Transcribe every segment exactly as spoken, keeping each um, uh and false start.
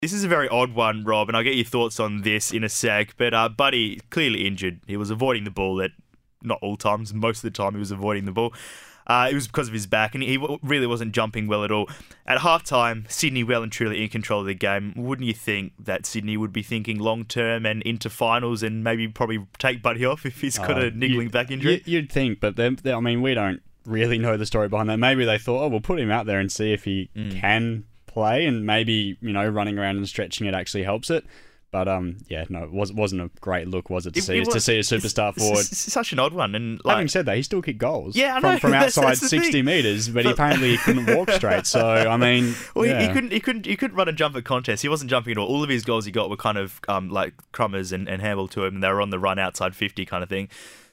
This is a very odd one, Rob, and I'll get your thoughts on this in a sec. But uh, Buddy, clearly injured. He was avoiding the ball at not all times. Most of the time he was avoiding the ball. Uh, it was because of his back, and he w- really wasn't jumping well at all. At halftime, Sydney well and truly in control of the game. Wouldn't you think that Sydney would be thinking long-term and into finals and maybe probably take Buddy off if he's got Oh, a niggling you- back injury? you- You'd think, but they're, they're- I mean, we don't really know the story behind that. Maybe they thought, oh, we'll put him out there and see if he Mm. can play, and maybe, you know, running around and stretching it actually helps it. But um, yeah, no, it was, wasn't a great look, was it, to It- see it to was- see a superstar it's, forward. It's, it's such an odd one. And like, Having said that, he still kicked goals Yeah, I from, know. from That's- outside that's the sixty thing. metres, but, But- apparently he couldn't walk straight. So, I mean... Well, he, yeah. he couldn't. He couldn't. He couldn't run and jump at contests. He wasn't jumping at all. All of his goals he got were kind of um, like crummers and, and handball to him, and they were on the run outside fifty kind of thing.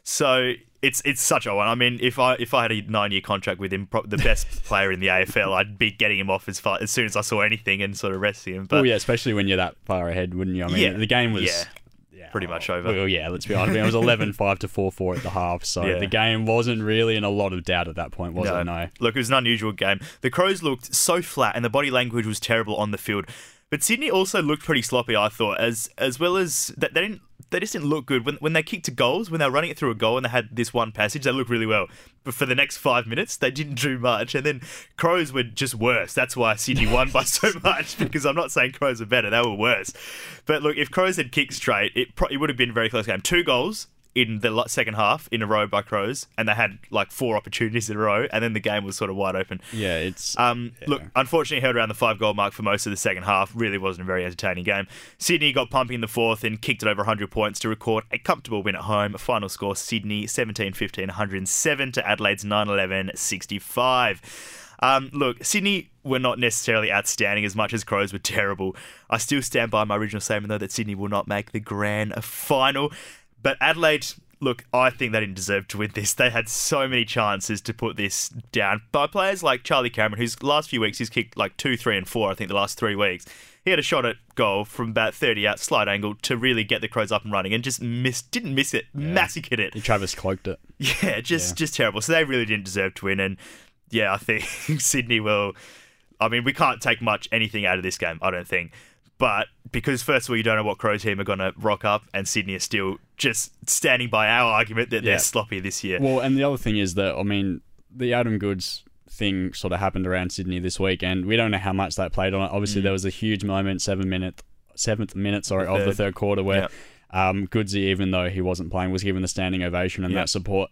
So it's it's such a one. I mean, if I if I had a nine year contract with him, pro- the best player in the A F L, I'd be getting him off as far as soon as I saw anything and sort of resting him. But Oh, yeah, especially when you're that far ahead, wouldn't you? I mean, Yeah, the game was... yeah. yeah, Pretty much over. Well, yeah, let's be honest. I mean, it was eleven five to four four at the half, so Yeah. the game wasn't really in a lot of doubt at that point, was it? No. Look, it was an unusual game. The Crows looked so flat, and the body language was terrible on the field. But Sydney also looked pretty sloppy, I thought, as as well as that they didn't they just didn't look good when when they kicked to goals. When they were running it through a goal and they had this one passage, they looked really well. But for the next five minutes, they didn't do much. And then Crows were just worse. That's why Sydney won by so much. Because I'm not saying Crows were better; they were worse. But look, if Crows had kicked straight, it, pro- it would have been a very close game. Two goals in the second half in a row by Crows, and they had like four opportunities in a row, and then the game was sort of wide open. Yeah, it's... Um, yeah. Look, unfortunately, held around the five goal mark for most of the second half. Really wasn't a very entertaining game. Sydney got pumping in the fourth and kicked it over one hundred points to record a comfortable win at home. Final score: Sydney seventeen fifteen, one hundred seven to Adelaide's nine eleven, sixty-five. Um, look, Sydney were not necessarily outstanding as much as Crows were terrible. I still stand by my original statement, though, that Sydney will not make the grand final. But Adelaide, look, I think they didn't deserve to win this. They had so many chances to put this down by players like Charlie Cameron, whose last few weeks he's kicked like two, three, and four. I think the last three weeks he had a shot at goal from about thirty out, slight angle, to really get the Crows up and running, and just missed, didn't miss it, Yeah. massacred it. Travis cloaked it. Yeah, just Yeah. just terrible. So they really didn't deserve to win, and yeah, I think Sydney will. I mean, we can't take much anything out of this game, I don't think. But because, first of all, you don't know what Crows team are going to rock up, and Sydney are still just standing by our argument that Yeah. they're sloppy this year. Well, and the other thing is that, I mean, the Adam Goods thing sort of happened around Sydney this week, and we don't know how much that played on it. Obviously, Mm. there was a huge moment, seven minute, seventh minute, sorry, The of the third. third quarter where Yeah. um, Goodsy, even though he wasn't playing, was given the standing ovation and Yeah. that support.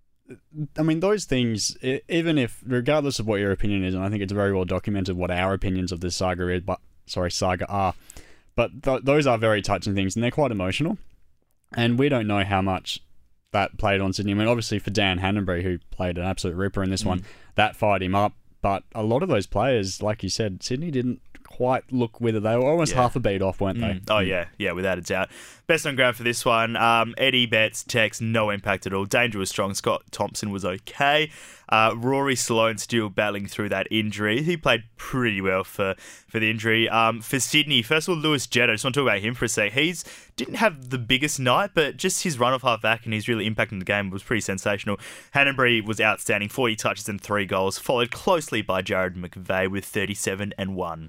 I mean, those things, e- even if, regardless of what your opinion is, and I think it's very well documented what our opinions of this saga is, but sorry, saga are, but th- those are very touching things, and they're quite emotional. And we don't know how much that played on Sydney. I mean, obviously for Dan Hannonbury, who played an absolute ripper in this Mm. one, that fired him up. But a lot of those players, like you said, Sydney didn't quite look with it. They were almost Yeah. half a beat off, weren't they? Mm. Oh, yeah, yeah, without a doubt. Best on ground for this one. Um, Eddie Betts, Tex, no impact at all. Danger was strong. Scott Thompson was okay. Uh, Rory Sloane still battling through that injury. He played pretty well for, for the injury. Um, for Sydney, first of all, Lewis Jetta. Just want to talk about him for a sec. He's didn't have the biggest night, but just his run off half back and his really impacting the game was pretty sensational. Hannonbury was outstanding, forty touches and three goals, followed closely by Jared McVeigh with thirty-seven and one.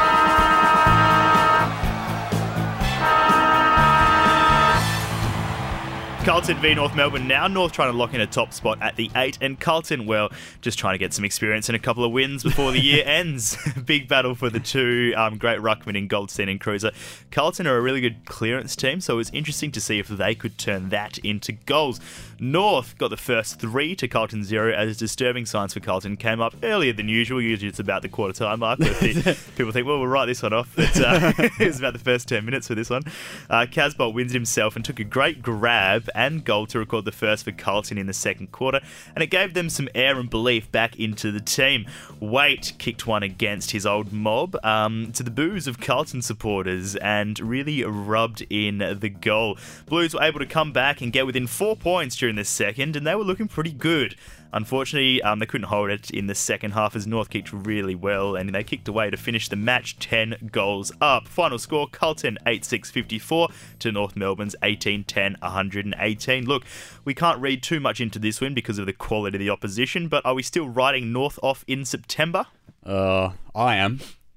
Carlton v North Melbourne now. North trying to lock in a top spot at the eight, and Carlton, well, just trying to get some experience and a couple of wins before the year ends. Big battle for the two um, great ruckmen in Goldstein and Cruiser. Carlton are a really good clearance team, so it was interesting to see if they could turn that into goals. North got the first three to Carlton zero, as disturbing signs for Carlton came up earlier than usual. Usually it's about the quarter time mark, but the, people think, well, we'll write this one off. But, uh, it was about the first ten minutes for this one. Uh, Casbolt wins himself and took a great grab and goal to record the first for Carlton in the second quarter, and it gave them some air and belief back into the team. Waite kicked one against his old mob um, to the boos of Carlton supporters and really rubbed in the goal. Blues were able to come back and get within four points during the second, and they were looking pretty good. Unfortunately, um, they couldn't hold it in the second half as North kicked really well, and they kicked away to finish the match ten goals up. Final score, Carlton eight six fifty-four to North Melbourne's eighteen ten one hundred eighteen. Look, we can't read too much into this win because of the quality of the opposition, but are we still writing North off in September? Uh, I am.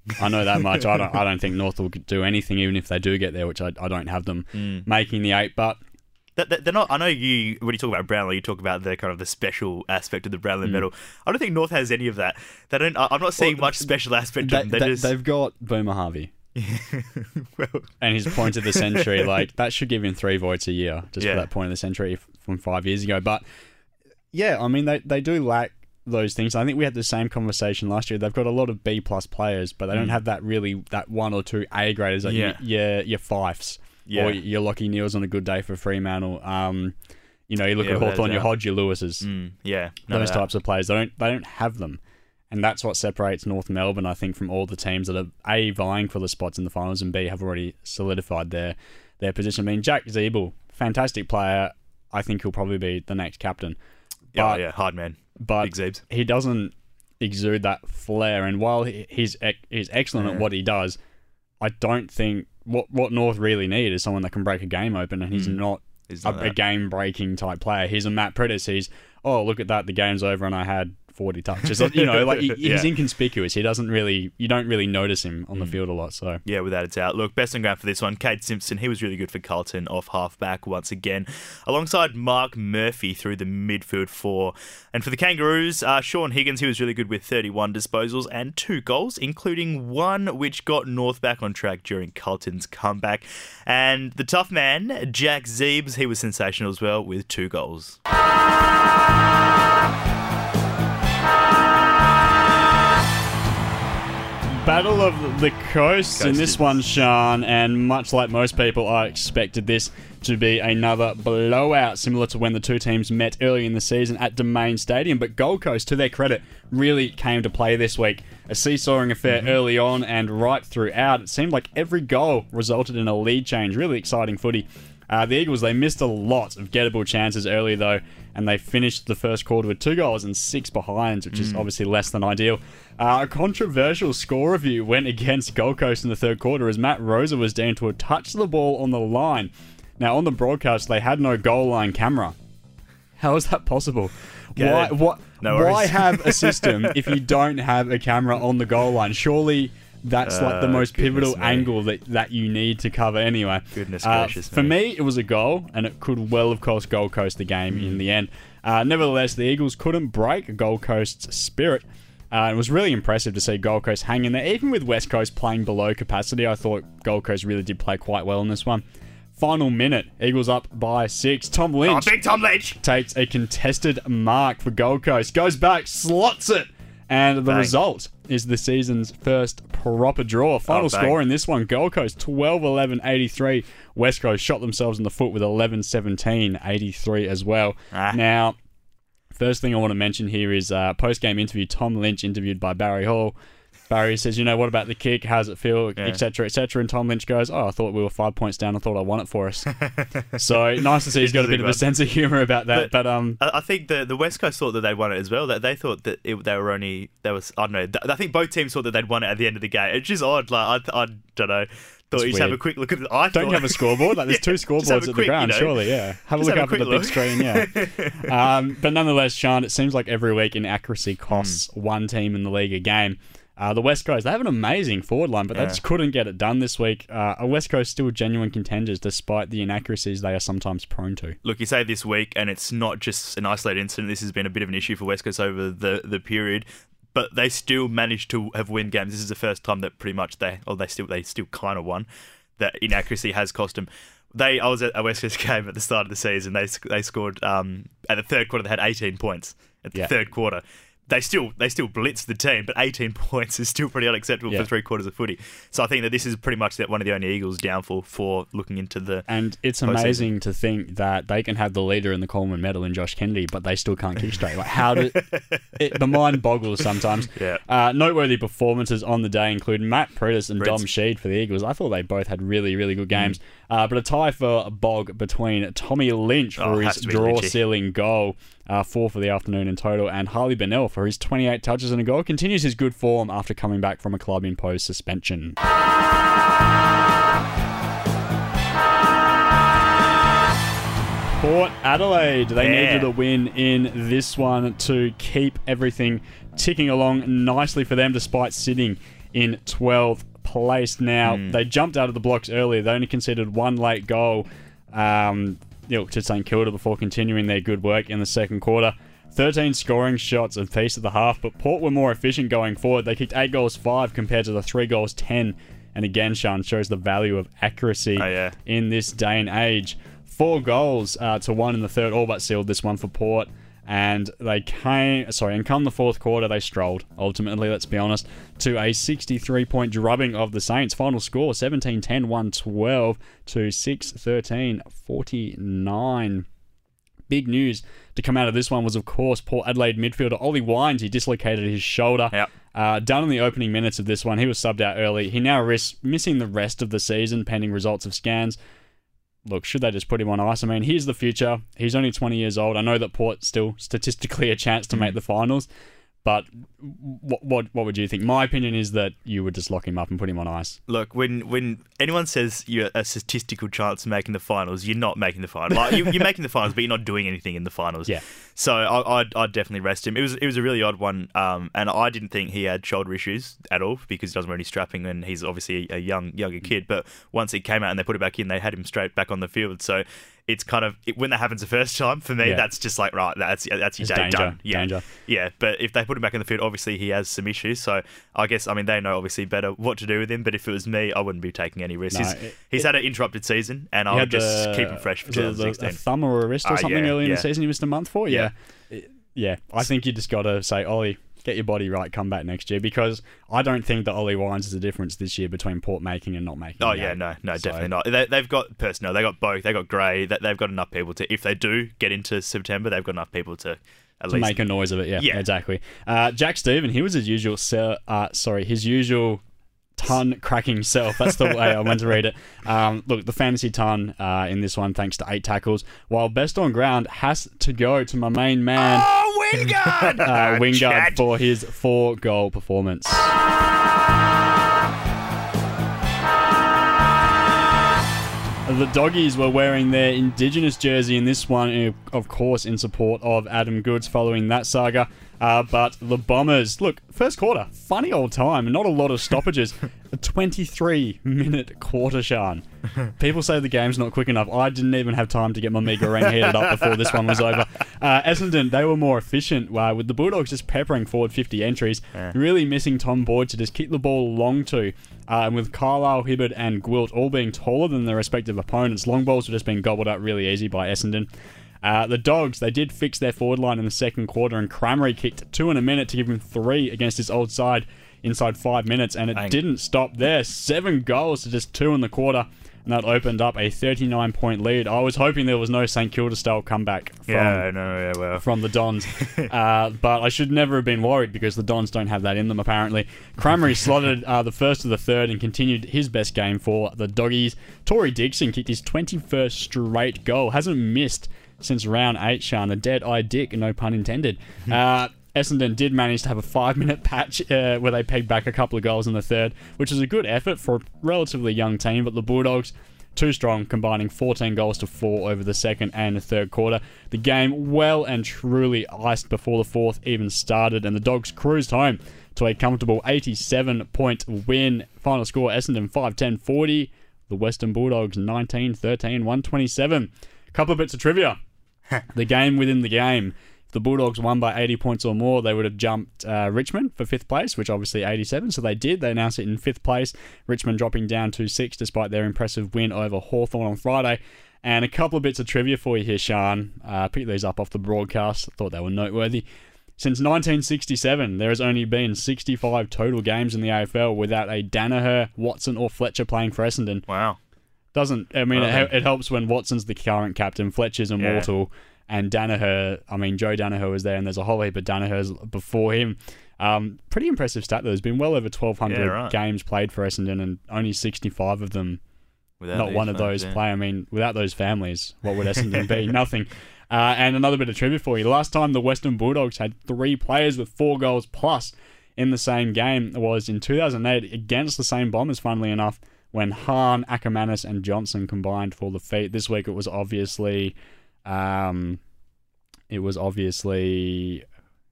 I know that much. I don't. I don't think North will do anything, even if they do get there, which I, I don't have them Mm. making the eight. But They're not. I know you. When you talk about Brownlow, you talk about the kind of the special aspect of the Brownlow Mm. medal. I don't think North has any of that. They don't. I- I'm not seeing Well, much special aspect they, of them. They're they, just. they've got Boomer Harvey well, and his point of the century. Like that should give him three votes a year just Yeah. for that point of the century f- from five years ago. But yeah, I mean they they do lack those things. I think we had the same conversation last year. They've got a lot of B plus players, but they don't Mm. have that really that one or two A graders like Yeah. your, your your Fifes Yeah. or your Lockie Neals on a good day for Fremantle. Um, you know, you look Yeah, at without Hawthorn, a your doubt. Hodge, your Lewises. mm, yeah. none of Those that. types of players. They don't they don't have them. And that's what separates North Melbourne, I think, from all the teams that are A, vying for the spots in the finals, and B, have already solidified their their position. I mean, Jack Zeeble, fantastic player. I think he'll probably be the next captain. Yeah, But, yeah, hard man. but Big Zeebs. he doesn't exude that flair. And while he, he's ec- he's excellent Yeah. at what he does, I don't think what what North really need is someone that can break a game open, and he's Mm. not He's a, not a that. game-breaking type player. He's a Matt Prittis. He's, oh, look at that, the game's over and I had forty touches. You know, like he, he's Yeah. inconspicuous. He doesn't really, you don't really notice him on the Mm. field a lot. So Yeah, without a doubt. Look, best on ground for this one, Cade Simpson. He was really good for Carlton off half-back once again, alongside Mark Murphy through the midfield four. And for the Kangaroos, uh, Sean Higgins, he was really good with thirty-one disposals and two goals, including one which got North back on track during Carlton's comeback. And the tough man, Jack Zeebs, he was sensational as well with two goals. Battle of the Coasts in this Coasters. one, Sean, and much like most people, I expected this to be another blowout, similar to when the two teams met early in the season at Domain Stadium. But Gold Coast, to their credit, really came to play this week. A seesawing affair early on and right throughout. It seemed like every goal resulted in a lead change. Really exciting footy. Uh, the Eagles, they missed a lot of gettable chances early, though, and they finished the first quarter with two goals and six behinds, which is obviously less than ideal. Uh, a controversial score review went against Gold Coast in the third quarter as Matt Rosa was deemed to have touched the ball on the line. Now, on the broadcast, they had no goal line camera. How is that possible? Get Why, it. what, No why worries. have a system if you don't have a camera on the goal line? Surely that's like the Uh, most pivotal goodness me. angle that, that you need to cover anyway. Goodness Uh, gracious For me. me, it was a goal, and it could well have cost Gold Coast the game Hmm. in the end. Uh, nevertheless, the Eagles couldn't break Gold Coast's spirit. Uh, it was really impressive to see Gold Coast hang in there. Even with West Coast playing below capacity, I thought Gold Coast really did play quite well in this one. Final minute, Eagles up by six. Tom Oh, Lynch big Tom Lynch! takes a contested mark for Gold Coast, goes back, slots it, and the Bang. result is the season's first proper draw. Final Oh, bang. score in this one, Gold Coast twelve eleven eighty-three. West Coast shot themselves in the foot with eleven seventeen eighty-three as well. Ah. Now, first thing I want to mention here is uh, post-game interview, Tom Lynch interviewed by Barry Hall. Barry says, you know, what about the kick? How does it feel? Yeah. Etc, et cetera. And Tom Lynch goes, oh, I thought we were five points down. I thought I won it for us. So nice to see he's got a bit of a sense of humour about that. But, But- um, I I think the the West Coast thought that they'd won it as well. That they thought that it, they were only there was I don't know. th- I think both teams thought that they'd won it at the end of the game. It's just odd. Like I, I don't know. Thought It's you should have a weird. quick look at it. I don't thought, you have a scoreboard? Like there's two Just have scoreboards a at the quick, ground, you know, surely, yeah. Have a just look have a up at the quick big look. screen, yeah. um, but nonetheless, Sean, it seems like every week inaccuracy costs Hmm. one team in the league a game. Uh, the West Coast, they have an amazing forward line, but they Yeah. just couldn't get it done this week. Uh, a West Coast still genuine contenders despite the inaccuracies they are sometimes prone to. Look, you say this week, and it's not just an isolated incident. This has been a bit of an issue for West Coast over the, the period, but they still managed to have win games. This is the first time that pretty much they, or they still they still kind of won. That inaccuracy has cost them. They, I was at a West Coast game at the start of the season. They they scored um, at the third quarter. They had eighteen points at the Yeah. third quarter. They still they still blitzed the team, but eighteen points is still pretty unacceptable Yeah. for three quarters of footy. So I think that this is pretty much that one of the only Eagles' downfall for looking into the. And it's Postseason. amazing to think that they can have the leader in the Coleman medal in Josh Kennedy, but they still can't kick straight. Like how do it, the mind boggles sometimes. Yeah. Uh, noteworthy performances on the day include Matt Prittis and Prits. Dom Sheed for the Eagles. I thought they both had really, really good games. Uh, but a tie for a bog between Tommy Lynch for Oh, his has to be draw Lynchy. ceiling goal, uh, four for the afternoon in total, and Harley Bennell for his twenty-eight touches and a goal. Continues his good form after coming back from a club-imposed suspension. Port Adelaide, they Yeah. needed a win in this one to keep everything ticking along nicely for them despite sitting in twelfth place now. Mm. They jumped out of the blocks earlier. They only conceded one late goal um, you know, to St Kilda before continuing their good work in the second quarter. thirteen scoring shots apiece at the half, but Port were more efficient going forward. They kicked eight goals, five compared to the three goals, ten. And again, Sean, shows the value of accuracy oh, yeah. in this day and age. Four goals uh, to one in the third, all but sealed this one for Port. And they came, sorry, and come the fourth quarter, they strolled, ultimately, let's be honest, to a sixty-three point drubbing of the Saints. Final score, seventeen ten, one twelve to six thirteen, forty-nine. Big news to come out of this one was, of course, Port Adelaide midfielder Ollie Wines. He dislocated his shoulder. Yep. Uh, done in the opening minutes of this one. He was subbed out early. He now risks missing the rest of the season pending results of scans. Look, should they just put him on ice? I mean, here's the future. He's only twenty years old. I know that Port still statistically a chance to make the finals, but what, what what would you think? My opinion is that you would just lock him up and put him on ice. Look, when when anyone says you're a statistical chance of making the finals, you're not making the finals. Like, you, you're making the finals, but you're not doing anything in the finals. Yeah. So I, I'd, I'd definitely rest him. It was it was a really odd one, um, and I didn't think he had shoulder issues at all because he doesn't wear any strapping, and he's obviously a young younger kid. But once he came out and they put it back in, they had him straight back on the field. So it's kind of it, when that happens the first time for me, Yeah. that's just like right, that's that's your It's day danger, done. Yeah, danger. yeah. But if they put him back in the field, obviously he has some issues. So I guess I mean they know obviously better what to do with him. But if it was me, I wouldn't be taking any risks. No, he's it- he's it- had an interrupted season, and He I would had just the- keep him fresh for was it twenty the- sixteen. a thumb or a wrist or Ah, something yeah, early in yeah. the season he missed a month for. Yeah. Yeah. Yeah. I think you just got to say, Ollie, get your body right, come back next year, because I don't think that Ollie Wines is the difference this year between Port making and not making. Oh the yeah, game. no, no, So- definitely not. They, they've got personnel. They got both. They got Gray. That they've got enough people to. If they do get into September, they've got enough people to at to least make a noise of it. Yeah, Yeah. exactly. Uh, Jack Stephen, he was his usual. Se- uh, sorry, his usual ton cracking self. That's the way I went to read it. Um, look, the fantasy ton uh, in this one, thanks to eight tackles. While best on ground has to go to my main man, Oh, Wingard! uh, Wingard, Chad. for his four goal performance. The Doggies were wearing their Indigenous jersey in this one, of course, in support of Adam Goods following that saga. Uh, but the Bombers, look, first quarter, funny old time, not a lot of stoppages. A twenty-three minute quarter, Sean. People say the game's not quick enough. I didn't even have time to get my Mega Ring heated up before this one was over. Uh, Essendon, they were more efficient, uh, with the Bulldogs just peppering forward fifty entries, Yeah. really missing Tom Boyd to just kick the ball long to. Uh, and with Carlisle, Hibberd and Gwilt all being taller than their respective opponents, long balls were just being gobbled up really easy by Essendon. Uh, the Dogs, they did fix their forward line in the second quarter, and Crameri kicked two in a minute to give him three against his old side inside five minutes, and it Bang. didn't stop there. Seven goals to just two in the quarter, and that opened up a thirty-nine point lead. I was hoping there was no St Kilda style comeback from, Yeah, no, yeah, well. from the Dons, uh, but I should never have been worried because the Dons don't have that in them, apparently. Crameri slotted uh, the first of the third and continued his best game for the Doggies. Tory Dixon kicked his twenty-first straight goal, hasn't missed since round eight, Sean. A dead-eye dick, no pun intended. uh, Essendon did manage to have a five-minute patch uh, where they pegged back a couple of goals in the third, which is a good effort for a relatively young team, but the Bulldogs, too strong, combining fourteen goals to four over the second and the third quarter. The game well and truly iced before the fourth even started, and the Dogs cruised home to a comfortable eighty-seven point win. Final score, Essendon five ten forty. The Western Bulldogs nineteen thirteen, one twenty-seven. Couple of bits of trivia. The game within the game. If the Bulldogs won by eighty points or more, they would have jumped uh, Richmond for fifth place, which obviously eighty-seven, so they did. They announced it in fifth place. Richmond dropping down to six despite their impressive win over Hawthorn on Friday. And a couple of bits of trivia for you here, Sean. Uh, picked these up off the broadcast. Thought they were noteworthy. Since nineteen sixty-seven, there has only been sixty-five total games in the A F L without a Danaher, Watson, or Fletcher playing for Essendon. Wow. Doesn't I mean Well, it, it helps when Watson's the current captain, Fletcher's immortal, and Danaher. I mean Joe Danaher was there, and there's a whole heap of Danahers before him. Um, pretty impressive stat though. There's been well over twelve hundred Yeah, right. games played for Essendon, and only sixty-five of them. Without Not these one of folks, those yeah. play. I mean, without those families, what would Essendon be? Nothing. Uh, and another bit of trivia for you. The last time the Western Bulldogs had three players with four goals plus in the same game was in two thousand eight against the same Bombers, funnily enough, when Hahn, Ackermanis, and Johnson combined for the feat. This week it was obviously, um, it was obviously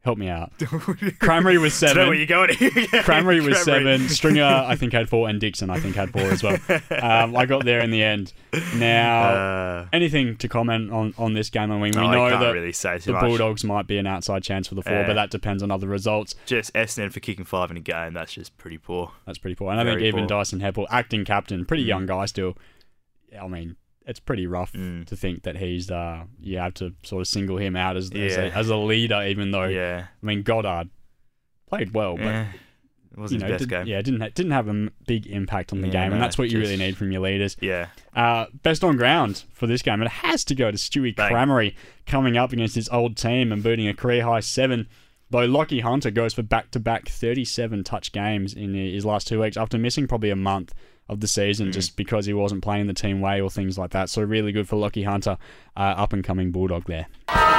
Help me out. Cranberry was seven. I know where you're going. Cranberry was seven. Stringer, I think, had four. And Dixon, I think, had four as well. Um, I got there in the end. Now, uh, anything to comment on, on this game? I mean, we no, know I can't that really say too the much. Bulldogs might be an outside chance for the four, Yeah. but that depends on other results. Just Essendon for kicking five in a game. That's just pretty poor. That's pretty poor. And I think Very even poor. Dyson Heppel, acting captain, pretty Mm. young guy still. I mean, it's pretty rough Mm. to think that he's, uh, you have to sort of single him out as, as, Yeah. a, as a leader, even though, Yeah. I mean, Goddard played well, but Yeah. It wasn't you know, his best did, game. yeah, didn't ha- didn't have a m- big impact on the Yeah, game, no, and that's what you just- really need from your leaders. Yeah. Uh, best on ground for this game, it has to go to Stewie Bang. Cramery coming up against his old team and booting a career high seven. Though Lockie Hunter goes for back-to-back thirty-seven touch games in his last two weeks after missing probably a month of the season Mm. just because he wasn't playing the team way or things like that. So really good for Lockie Hunter, uh, up-and-coming Bulldog there.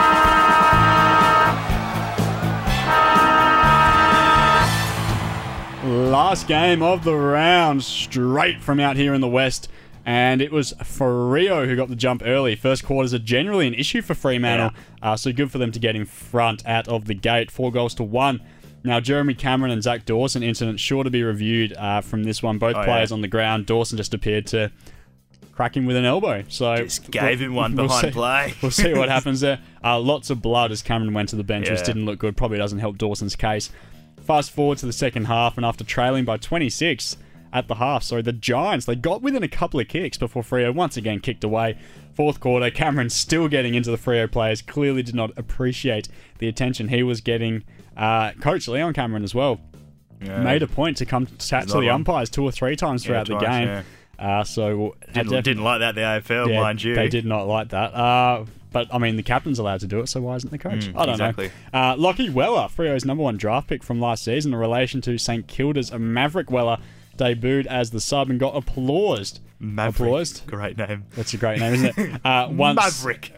Last game of the round, straight from out here in the West. And it was Freo who got the jump early. First quarters are generally an issue for Fremantle, yeah. uh, so good for them to get in front out of the gate. Four goals to one. Now, Jeremy Cameron and Zach Dawson incident sure to be reviewed uh, from this one. Both oh, players yeah. on the ground. Dawson just appeared to crack him with an elbow. So Just gave him one we'll behind see, play. We'll see what happens there. Uh, lots of blood as Cameron went to the bench, Yeah. which didn't look good. Probably doesn't help Dawson's case. Fast forward to the second half, and after trailing by twenty-six at the half, so the Giants, they got within a couple of kicks before Freo once again kicked away. Fourth quarter, Cameron still getting into the Freo players, clearly did not appreciate the attention he was getting. Uh, Coach Leon Cameron as well Yeah. made a point to come chat to the one. umpires two or three times Yeah, throughout the twice, game. yeah. Uh, so Didn't, defi- didn't like that, the A F L, yeah, mind you. They did not like that. Uh, but, I mean, the captain's allowed to do it, so why isn't the coach? Mm, I don't exactly. know. Uh, Lockie Weller, Freo's number one draft pick from last season in relation to St Kilda's Maverick Weller, debuted as the sub and got applauded. Maverick. Applauded? Great name. That's a great name, isn't it? Uh, once, Maverick.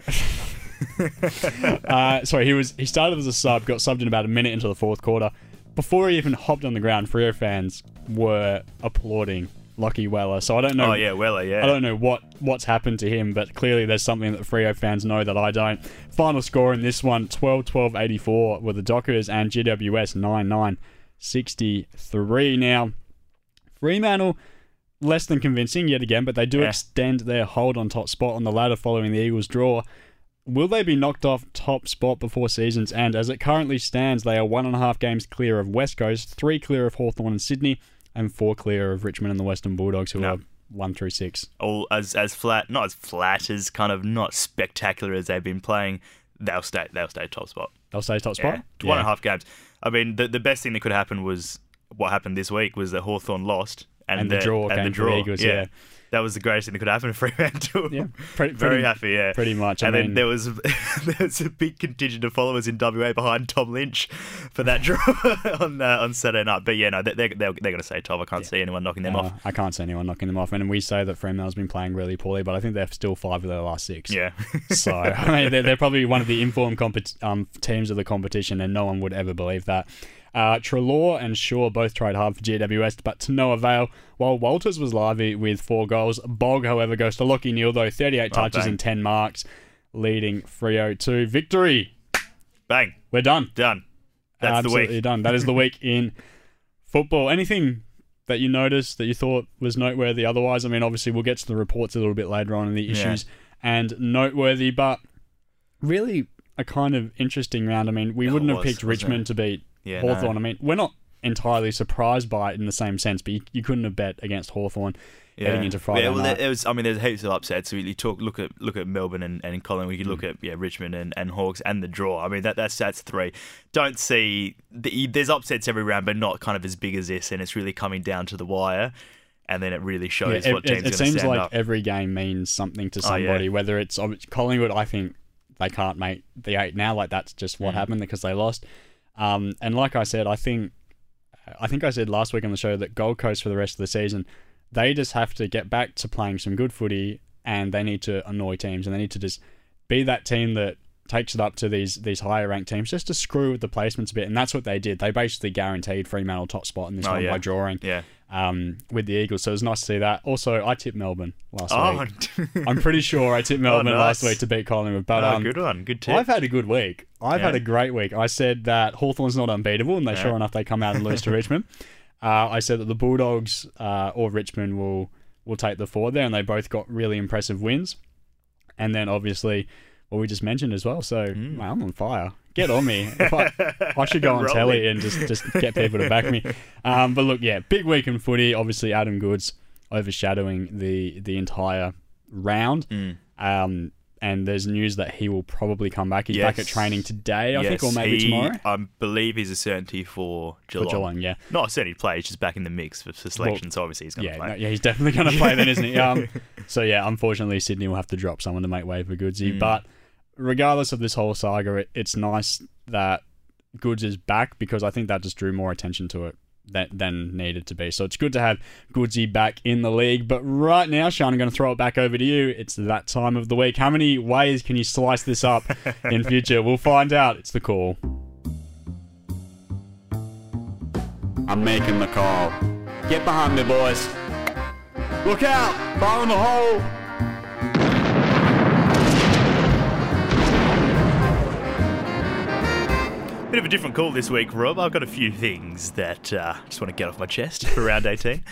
uh, sorry, he was he started as a sub, got subbed in about a minute into the fourth quarter. Before he even hopped on the ground, Freo fans were applauding Lockie Weller. So I don't know. Oh, yeah, Weller, yeah. I don't know what, what's happened to him, but clearly there's something that the Freo fans know that I don't. Final score in this one, twelve twelve eighty-four, with the Dockers and G W S nine nine sixty-three. Now, Fremantle, less than convincing yet again, but they do Yeah. extend their hold on top spot on the ladder following the Eagles' draw. Will they be knocked off top spot before season's end? As it currently stands, they are one and a half games clear of West Coast, three clear of Hawthorn and Sydney, and four clear of Richmond and the Western Bulldogs, who No. are one through six. All as as flat, not as flat as kind of not spectacular as they've been playing. They'll stay. They'll stay top spot. They'll stay top spot? Yeah. One and a half games. I mean, the the best thing that could happen was what happened this week was that Hawthorn lost and, And the draw and came the for the draw. Eagles, yeah. That was the greatest thing that could happen to Fremantle. Yeah, pretty, Very pretty, happy, yeah. pretty much. I And mean, then there was there was a big contingent of followers in W A behind Tom Lynch for that draw on uh, on Saturday night. But yeah, no, they're they're, they're going to stay top. I can't see anyone knocking them uh, off. I can't see anyone knocking them off. And we say that Fremantle's been playing really poorly, but I think they're still five of their last six. Yeah. So I mean, they're, they're probably one of the informed compet- um, teams of the competition, and no one would ever believe that. Uh, Treloar and Shaw both tried hard for G W S, but to no avail. While Walters was lively with four goals, Bog, however, goes to Lockie Neal, though, thirty-eight Oh, touches bang. and ten marks, leading Freo to victory. Bang. We're done. Done. That's Absolutely the week. done. That is the week in football. Anything that you noticed that you thought was noteworthy otherwise? I mean, obviously, we'll get to the reports a little bit later on in the issues and noteworthy, but really a kind of interesting round. I mean, we Oh, wouldn't it have was, picked wasn't Richmond it? to beat Yeah, Hawthorn. no. I mean, we're not entirely surprised by it in the same sense, but you, you couldn't have bet against Hawthorn heading into Friday yeah, well, night. there, there was. I mean, there's heaps of upsets. So you talk, look at look at Melbourne and, and Collingwood. You look at yeah Richmond and, and Hawks and the draw. I mean, that that's that's three. Don't see the, there's upsets every round, but not kind of as big as this. And it's really coming down to the wire, and then it really shows Yeah, what it, teams it, going it to seems stand like up. every game means something to Oh, yeah. somebody. Whether it's ob- Collingwood, I think they can't make the eight now. Like that's just what Mm. happened because they lost. Um, and like I said, I think I think I said last week on the show that Gold Coast for the rest of the season, they just have to get back to playing some good footy, and they need to annoy teams, and they need to just be that team that takes it up to these these higher ranked teams just to screw with the placements a bit. And that's what they did. They basically guaranteed Fremantle top spot in this Oh, one yeah. by drawing. Yeah. Um, with the Eagles, so it was nice to see that. Also, I tipped Melbourne last Oh, week. I'm pretty sure I tipped Melbourne nice. last week to beat Collingwood, but oh, um, good one. Good tip. I've had a good week. I've Yeah. had a great week. I said that Hawthorn's not unbeatable, and they Yeah. sure enough they come out and lose to Richmond. Uh, I said that the Bulldogs uh, or Richmond will will take the forward there, and they both got really impressive wins. And then obviously, what we just mentioned as well. So Mm. man, I'm on fire. Get on me. If I, I should go on Roll telly me. and just, just get people to back me. Um, but look, yeah, big week in footy. Obviously, Adam Goodes overshadowing the the entire round. Mm. Um, and there's news that he will probably come back. He's Yes. back at training today, I think, Yes, or maybe he- tomorrow. I believe he's a certainty for Geelong. For Geelong, yeah. Not a certainty play, he's just back in the mix for, for selection, so obviously he's going to Yeah, play. no, yeah, he's definitely going to play then, isn't he? Um, so yeah, unfortunately, Sydney will have to drop someone to make way for Goodsy. Mm. But regardless of this whole saga, it, it's nice that Goods is back because I think that just drew more attention to it than, than needed to be. So it's good to have Goodsy back in the league. But right now, Sean, I'm going to throw it back over to you. It's that time of the week. How many ways can you slice this up in future? We'll find out. It's the call. I'm making the call. Get behind me, boys. Look out! Ball in the hole! Bit of a different call this week, Rob. I've got a few things that uh, I just want to get off my chest for round eighteen.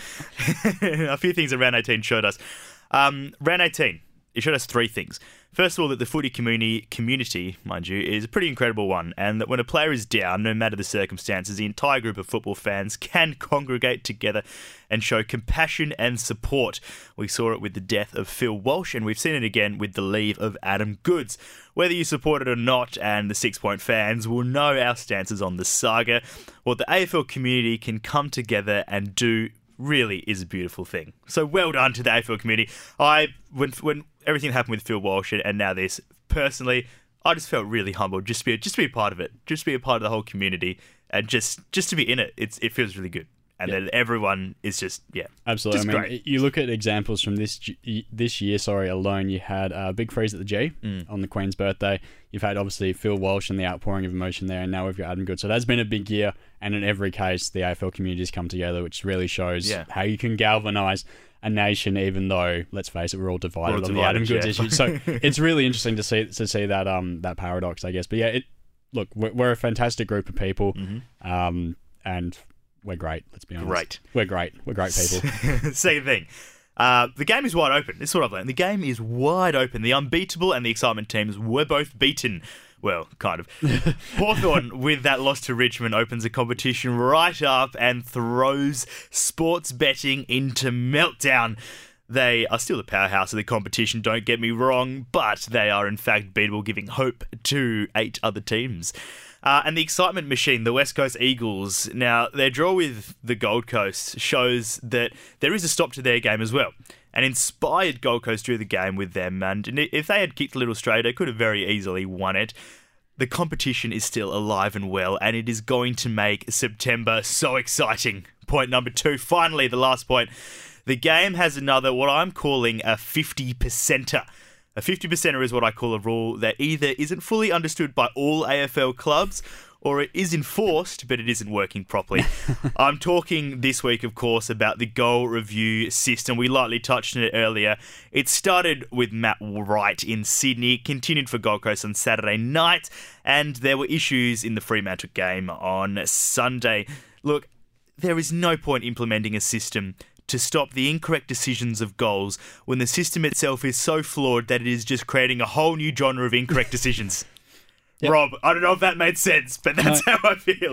A few things that round eighteen showed us. Um, round eighteen, it showed us three things. First of all, that the footy community, community, mind you, is a pretty incredible one, and that when a player is down, no matter the circumstances, the entire group of football fans can congregate together and show compassion and support. We saw it with the death of Phil Walsh, and we've seen it again with the leave of Adam Goodes. Whether you support it or not, and the Six Point fans will know our stances on the saga, what the A F L community can come together and do really is a beautiful thing. So well done to the A F L community. I when when everything happened with Phil Walsh and, and now this, personally, I just felt really humbled just to be just to be a part of it, just to be a part of the whole community, and just just to be in it. It's it feels really good, and Yeah. then everyone is just yeah, Absolutely. just I mean, great. you look at examples from this g- this year, sorry, alone. You had uh, Big Freeze at the G Mm. on the Queen's birthday. You've had obviously Phil Walsh and the outpouring of emotion there, and now we've got Adam Goodes. So that's been a big year, and in every case, the A F L community's come together, which really shows Yeah. how you can galvanise a nation, even though, let's face it, we're all divided We're all on the divided, Adam Goodes yeah. issue. So it's really interesting to see to see that um that paradox, I guess. But yeah, it look, we're, we're a fantastic group of people, Mhm. um, and we're great. Let's be honest. Great. We're great. We're great people. Second thing. Uh, the game is wide open. This is what I've learned. The game is wide open. The unbeatable and the excitement teams were both beaten. Well, kind of. Hawthorn, with that loss to Richmond, opens the competition right up and throws sports betting into meltdown. They are still the powerhouse of the competition, don't get me wrong, but they are in fact beatable, giving hope to eight other teams. Uh, and the excitement machine, the West Coast Eagles, now their draw with the Gold Coast shows that there is a stop to their game as well. And inspired Gold Coast drew the game with them, and if they had kicked a little straighter, could have very easily won it. The competition is still alive and well, and it is going to make September so exciting. Point number two, finally, the last point. The game has another, what I'm calling a fifty percenter. A fifty percenter is what I call a rule that either isn't fully understood by all A F L clubs, or it is enforced, but it isn't working properly. I'm talking this week, of course, about the goal review system. We lightly touched on it earlier. It started with Matt Wright in Sydney, continued for Gold Coast on Saturday night, and there were issues in the Fremantle game on Sunday. Look, there is no point implementing a system to stop the incorrect decisions of goals when the system itself is so flawed that it is just creating a whole new genre of incorrect decisions. Yep. Rob, I don't know if that made sense, but that's no. how I feel.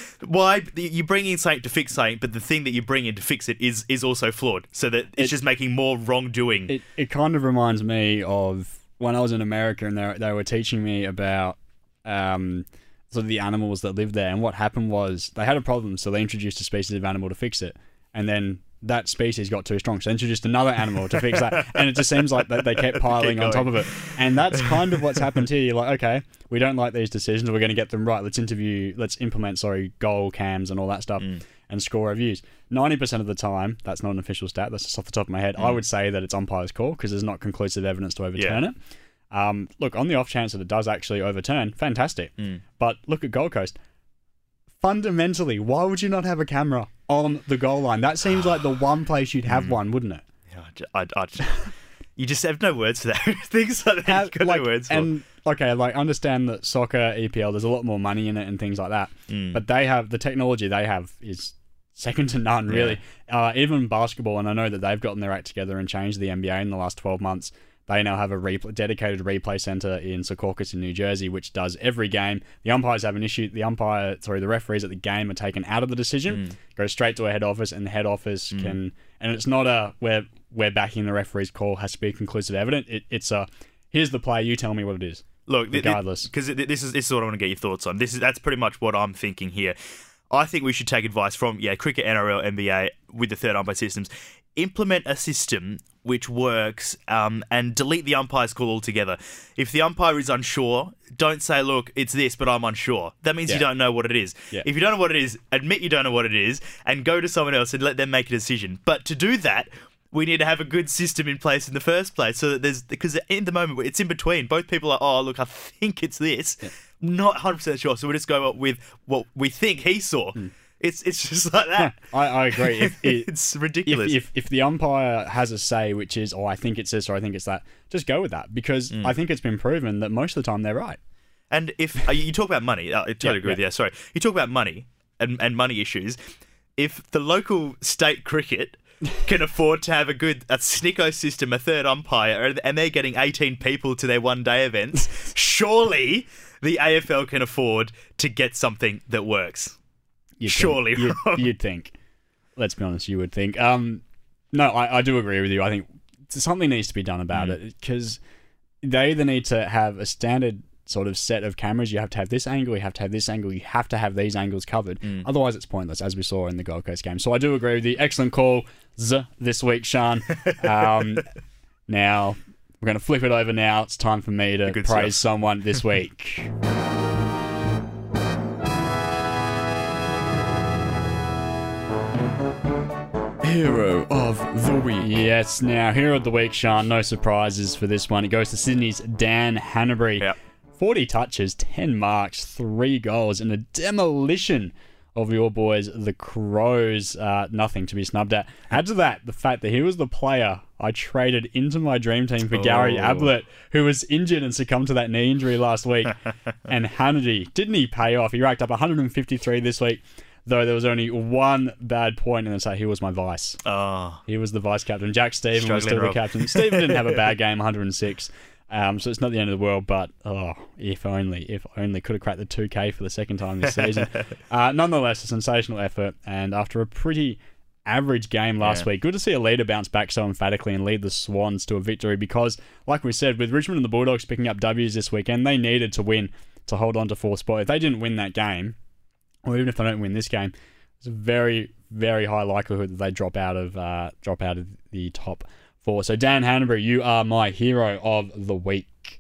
Why you bring in something to fix something, but the thing that you bring in to fix it is is also flawed, so that it's It- just making more wrongdoing. It it kind of reminds me of when I was in America and they they were teaching me about um sort of the animals that lived there, and what happened was they had a problem, so they introduced a species of animal to fix it, and then that species got too strong, so they introduced another animal to fix that, and it just seems like that they kept piling Keep on top going. of it, and that's kind of what's happened here. You're like, okay, we don't like these decisions, we're going to get them right. Let's interview, let's implement, sorry, goal cams and all that stuff, Mm. and score reviews. ninety percent of the time, that's not an official stat, that's just off the top of my head, I Mm. would say that it's umpire's call because there's not conclusive evidence to overturn Yeah. it. Um, look, on the off chance that it does actually overturn, fantastic. Mm. But look at Gold Coast. Fundamentally, why would you not have a camera on the goal line? That seems like the one place you'd have one, wouldn't it? Yeah, I, ju- I, I, ju- you just have no words for that. Things like that, Have- you've got like, no words for. and okay, like understand that soccer, E P L, there's a lot more money in it and things like that. Mm. But they have the technology they have is second to none, really. Yeah. Uh, even basketball, and I know that they've gotten their act together and changed the N B A in the last twelve months. They now have a repl- dedicated replay center in Secaucus in New Jersey, which does every game. The umpires have an issue. The umpire, sorry, the referees at the game are taken out of the decision, mm. go straight to a head office, and the head office mm. can. And it's not a where we're backing the referee's call has to be conclusive evidence. It, it's a here's the play, you tell me what it is. Look, regardless, because this is this is what I want to get your thoughts on. This is that's pretty much what I'm thinking here. I think we should take advice from yeah, cricket, N R L, N B A with the third umpire systems. Implement a system which works um, and delete the umpire's call altogether. If the umpire is unsure, don't say, look, it's this, but I'm unsure. That means yeah. you don't know what it is. Yeah. If you don't know what it is, admit you don't know what it is and go to someone else and let them make a decision. But to do that, we need to have a good system in place in the first place so that there's, because in the moment, it's in between. Both people are, oh, look, I think it's this. Yeah. Not one hundred percent sure, so we'll just go with what we think he saw. Mm. It's it's just like that. I, I agree. If, it, it's ridiculous. If, if if the umpire has a say, which is, oh, I think it's this or I think it's that, just go with that because mm. I think it's been proven that most of the time they're right. And if uh, you talk about money, I totally yeah, agree yeah. with you. Sorry, you talk about money and and money issues. If the local state cricket can afford to have a good a snicko system, a third umpire, and they're getting eighteen people to their one day events, surely the A F L can afford to get something that works. You'd Surely, think, you'd, you'd think. Let's be honest, you would think. Um, no, I, I do agree with you. I think something needs to be done about mm. it because they either need to have a standard sort of set of cameras. You have to have this angle, you have to have this angle, you have to have these angles covered. Mm. Otherwise, it's pointless, as we saw in the Gold Coast game. So I do agree with you. Excellent call Z this week, Sean. Um, now, we're going to flip it over now. It's time for me to praise stuff. someone this week. Hero of the Week. Yes, now, Hero of the Week, Sean. No surprises for this one. It goes to Sydney's Dan Hannebery. Yep. forty touches, ten marks, three goals, and a demolition of your boys, the Crows. Uh, nothing to be snubbed at. Add to that the fact that he was the player I traded into my dream team for oh. Gary Ablett, who was injured and succumbed to that knee injury last week. And Hannity, didn't he pay off? He racked up one hundred fifty-three this week. Though there was only one bad point, and it's like he was my vice. Oh. He was the vice captain. Jack Stephen was still Rob. the captain. Stephen didn't have a bad game, one hundred six. Um, so it's not the end of the world, but oh, if only, if only could have cracked the two K for the second time this season. uh, nonetheless, a sensational effort, and after a pretty average game last yeah. week, good to see a leader bounce back so emphatically and lead the Swans to a victory because, like we said, with Richmond and the Bulldogs picking up W's this weekend, they needed to win to hold on to fourth spot. If they didn't win that game, or even if they don't win this game, there's a very, very high likelihood that they drop out of uh, drop out of the top four. So Dan Hannebery, you are my hero of the week.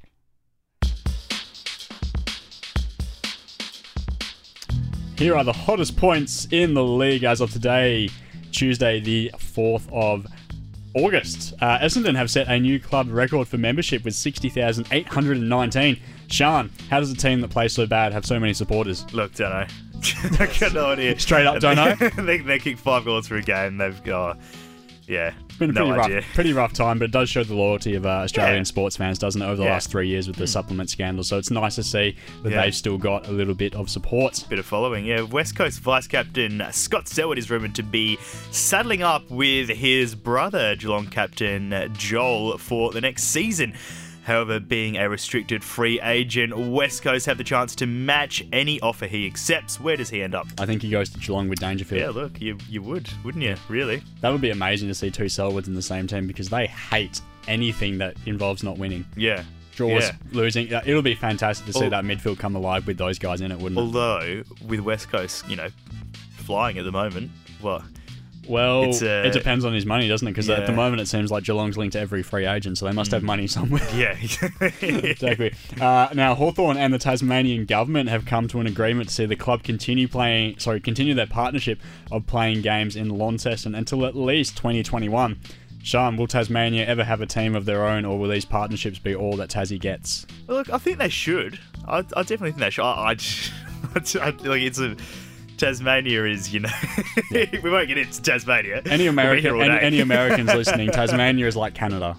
Here are the hottest points in the league as of today, Tuesday, the fourth of August. Uh, Essendon have set a new club record for membership with sixty thousand eight hundred nineteen. Sean, how does a team that plays so bad have so many supporters? Look, don't know. I got no idea. Straight up, don't know. they, they kicked five goals for a game. They've got, yeah, it's been a no pretty idea. rough, pretty rough time, but it does show the loyalty of uh, Australian yeah. sports fans, doesn't it, over the yeah. last three years with the mm. supplement scandal. So it's nice to see that yeah. they've still got a little bit of support. Bit of following, yeah. West Coast Vice Captain Scott Selwood is rumoured to be saddling up with his brother, Geelong Captain Joel, for the next season. However, being a restricted free agent, West Coast have the chance to match any offer he accepts. Where does he end up? I think he goes to Geelong with Dangerfield. Yeah, look, you you would, wouldn't you? Really? That would be amazing to see two Selwoods in the same team because they hate anything that involves not winning. Yeah. Draws, yeah. losing. It'll be fantastic to see Al- that midfield come alive with those guys in it, wouldn't it? Although, with West Coast, you know, flying at the moment, well... Well, uh, it depends on his money, doesn't it? Because yeah. at the moment it seems like Geelong's linked to every free agent, so they must mm. have money somewhere. Yeah. Exactly. Uh, now, Hawthorn and the Tasmanian government have come to an agreement to see the club continue playing, sorry, continue their partnership of playing games in Launceston until at least twenty twenty-one. Sean, will Tasmania ever have a team of their own, or will these partnerships be all that Tassie gets? Look, I think they should. I, I definitely think they should. I, I, I like it's a. Tasmania is, you know, we won't get into Tasmania. Any American, We'll be here all any, day. any Americans listening, Tasmania is like Canada.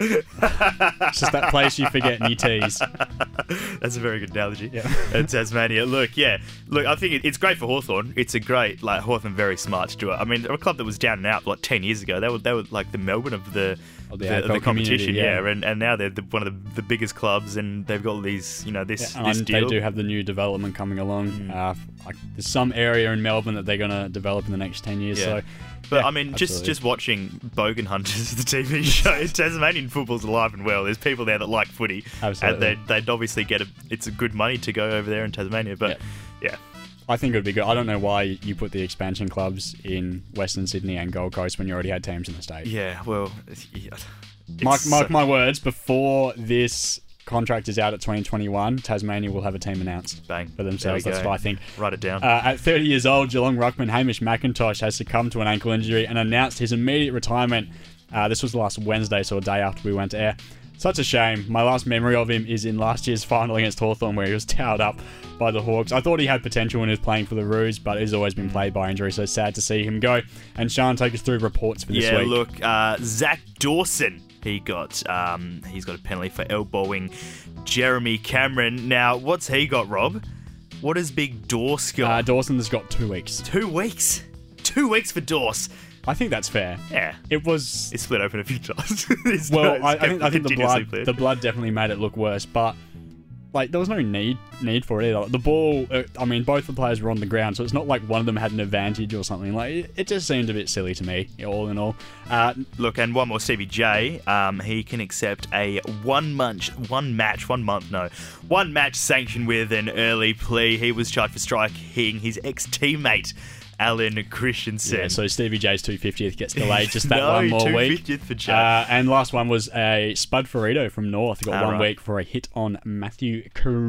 It's just that place you forget and you tease. That's a very good analogy. Yeah. Uh, Tasmania. Look, yeah. Look, I think it, it's great for Hawthorn. It's a great, like, Hawthorn very smart to do it. I mean, they're a club that was down and out like ten years ago. They were, they were like the Melbourne of the, Of the the, A F L of the competition. community, yeah. Yeah, and, and now they're the, one of the, the biggest clubs, and they've got these, you know, this, And this they deal. do have the new development coming along. Mm. Uh, like there's some area in Melbourne that they're going to develop in the next ten years. Yeah. So, But yeah, I mean, just absolutely. just watching Bogan Hunters, the T V show, Tasmanian football's alive and well. There's people there that like footy, Absolutely. and they they'd obviously get a, it's a good money to go over there in Tasmania. But yeah, I think it would be good. I don't know why you put the expansion clubs in Western Sydney and Gold Coast when you already had teams in the state. yeah, well, yeah, Mark, it's mark so- my words, before this contract is out at twenty twenty-one, Tasmania will have a team announced bang for themselves. There we That's go. what I think. Write it down. Uh, at thirty years old, Geelong ruckman Hamish McIntosh has succumbed to an ankle injury and announced his immediate retirement. Uh, this was last Wednesday, so a day after we went to air. Such a shame. My last memory of him is in last year's final against Hawthorn, where he was towed up by the Hawks. I thought he had potential when he was playing for the Roos, but he's always been played by injury, so sad to see him go. And Sean, take us through reports for this yeah, week. look, uh, Zach Dawson. He got um, he's got a penalty for elbowing Jeremy Cameron. Now, what's he got, Rob? What has Big Dorse got? Uh, Dawson has got two weeks. Two weeks. Two weeks for Dorse. I think that's fair. Yeah. It was... It's split open a few times. It's Well, it's I, I think I think the continuously blood split. the blood definitely made it look worse, but like there was no need need for it either. The ball, uh, I mean, both the players were on the ground, so it's not like one of them had an advantage or something. Like it, it just seemed a bit silly to me, all in all. Uh, Look, and one more, C B J. Um, he can accept a one month, one match, one month, no, one match sanction with an early plea. He was charged for striking his ex-teammate, Alan Christensen. yeah, so Stevie J's two fiftieth gets delayed just that no, one more two week. fiftieth for Jay. Uh, and last one was a Spud Ferrito from North. Got Ah, one right. week for a hit on Matthew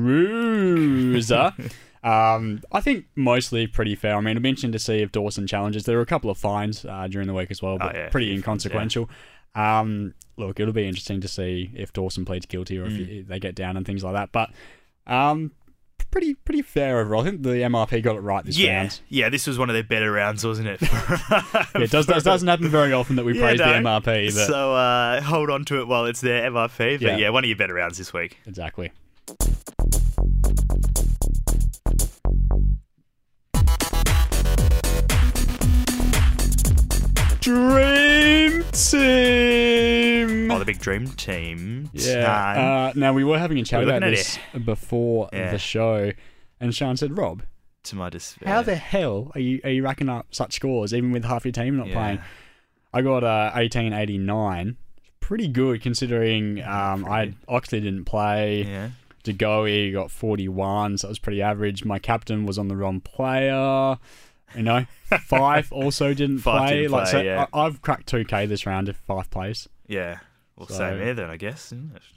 Cruiser. um, I think mostly pretty fair. I mean, it'll be interesting to see if Dawson challenges. There were a couple of fines uh, during the week as well, but Oh, yeah, pretty few fines, inconsequential. Um, look, it'll be interesting to see if Dawson pleads guilty or if Mm. he- they get down and things like that. But um, pretty pretty fair overall. I think the M R P got it right this yeah, round. yeah, this was one of their better rounds, wasn't it? Yeah, it does, does, doesn't happen very often that we Yeah, praise no. the M R P. But So uh, hold on to it while it's there, M R P. But Yeah. yeah, one of your better rounds this week. Exactly. Dream Team! Oh, the big dream team. time. Yeah. Uh, now, we were having a chat We're about looking this before Yeah. the show, and Sean said, Rob, to my despair. how the hell are you, are you racking up such scores, even with half your team not Yeah. playing? I got uh, eighteen eighty-nine. Pretty good, considering um, I Oxley didn't play. Yeah. DeGoey got forty-one, so that was pretty average. My captain was on the wrong player. You know, Fife also didn't Fife play. didn't like, play, so yeah. I, I've cracked two K this round if Fife plays. Yeah. Well, So- same here then, I guess.